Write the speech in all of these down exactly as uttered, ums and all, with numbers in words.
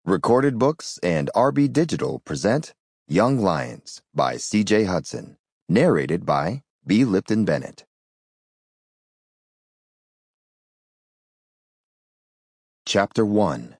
Recorded Books and R B Digital present Young Lions by C J Hudson, narrated by B. Lipton Bennett. Chapter one.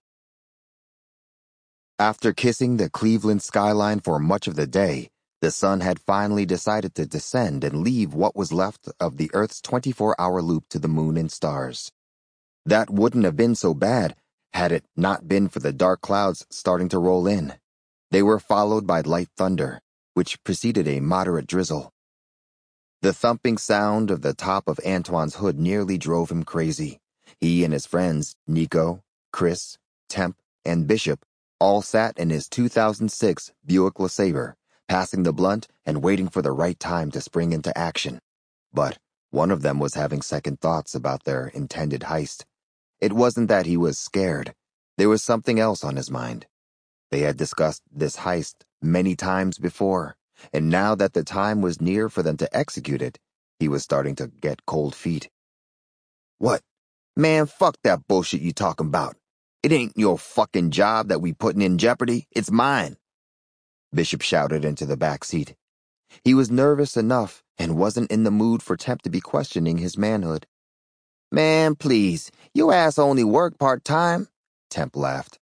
After kissing the Cleveland skyline for much of the day, the sun had finally decided to descend and leave what was left of the Earth's twenty-four hour loop to the moon and stars. That wouldn't have been so bad had it not been for the dark clouds starting to roll in. They were followed by light thunder, which preceded a moderate drizzle. The thumping sound of the top of Antoine's hood nearly drove him crazy. He and his friends, Nico, Chris, Temp, and Bishop, all sat in his two thousand six Buick LeSabre, passing the blunt and waiting for the right time to spring into action. But one of them was having second thoughts about their intended heist. It wasn't that he was scared. There was something else on his mind. They had discussed this heist many times before, and now that the time was near for them to execute it, he was starting to get cold feet. What? Man, fuck that bullshit you talking about. It ain't your fucking job that we putting in jeopardy. It's mine. Bishop shouted into the back seat. He was nervous enough and wasn't in the mood for Temp to be questioning his manhood. Man, please, your ass only work part-time, Temp laughed.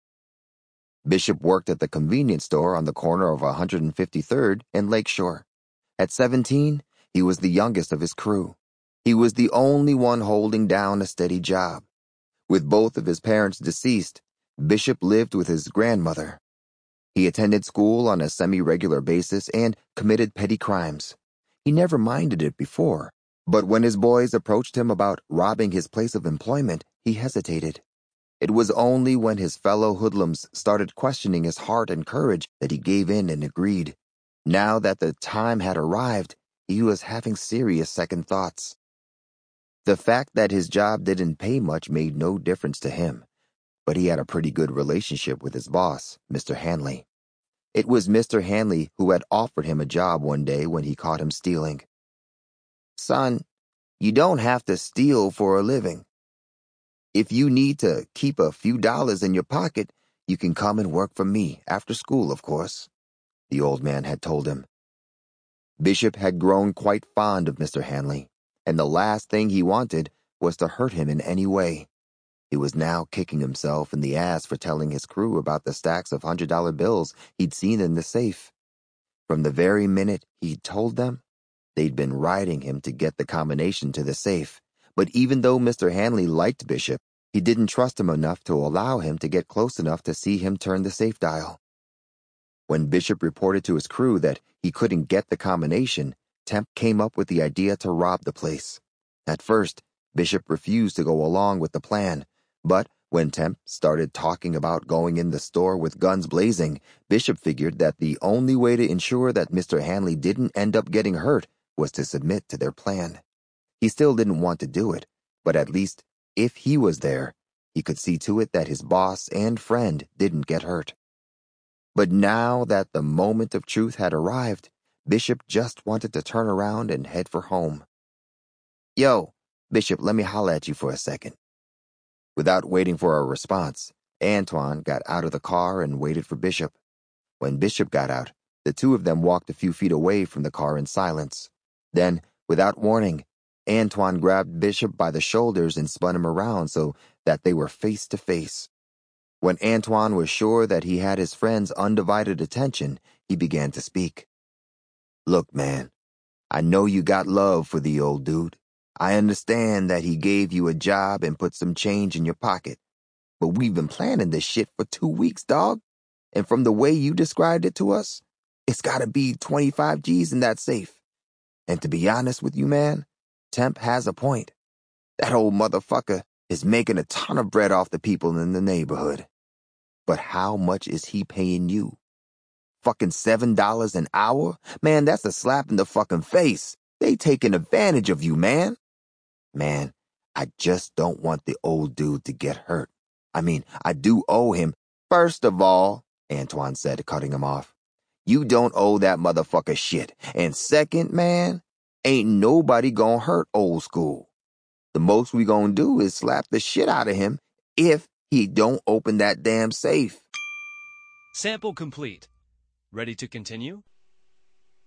Bishop worked at the convenience store on the corner of one hundred fifty-third and Lakeshore. At seventeen, he was the youngest of his crew. He was the only one holding down a steady job. With both of his parents deceased, Bishop lived with his grandmother. He attended school on a semi-regular basis and committed petty crimes. He never minded it before, but when his boys approached him about robbing his place of employment, he hesitated. It was only when his fellow hoodlums started questioning his heart and courage that he gave in and agreed. Now that the time had arrived, he was having serious second thoughts. The fact that his job didn't pay much made no difference to him, but he had a pretty good relationship with his boss, Mister Hanley. It was Mister Hanley who had offered him a job one day when he caught him stealing. Son, you don't have to steal for a living. If you need to keep a few dollars in your pocket, you can come and work for me, after school, of course, the old man had told him. Bishop had grown quite fond of Mister Hanley, and the last thing he wanted was to hurt him in any way. He was now kicking himself in the ass for telling his crew about the stacks of one hundred dollar bills he'd seen in the safe. From the very minute he'd told them, they'd been riding him to get the combination to the safe. But even though Mister Hanley liked Bishop, he didn't trust him enough to allow him to get close enough to see him turn the safe dial. When Bishop reported to his crew that he couldn't get the combination, Temp came up with the idea to rob the place. At first, Bishop refused to go along with the plan, but when Temp started talking about going in the store with guns blazing, Bishop figured that the only way to ensure that Mister Hanley didn't end up getting hurt was to submit to their plan. He still didn't want to do it, but at least, if he was there, he could see to it that his boss and friend didn't get hurt. But now that the moment of truth had arrived, Bishop just wanted to turn around and head for home. Yo, Bishop, let me holler at you for a second. Without waiting for a response, Antoine got out of the car and waited for Bishop. When Bishop got out, the two of them walked a few feet away from the car in silence. Then, without warning, Antoine grabbed Bishop by the shoulders and spun him around so that they were face to face. When Antoine was sure that he had his friend's undivided attention, he began to speak. Look, man, I know you got love for the old dude. I understand that he gave you a job and put some change in your pocket. But we've been planning this shit for two weeks, dog. And from the way you described it to us, it's gotta be twenty-five G's in that safe. And to be honest with you, man, Temp has a point. That old motherfucker is making a ton of bread off the people in the neighborhood. But how much is he paying you? Fucking seven dollars an hour? Man, that's a slap in the fucking face. They taking advantage of you, man. Man, I just don't want the old dude to get hurt. I mean, I do owe him. First of all, Antoine said, cutting him off, you don't owe that motherfucker shit. And second, man, ain't nobody gonna hurt old school. The most we gonna do is slap the shit out of him if he don't open that damn safe. Sample complete. Ready to continue?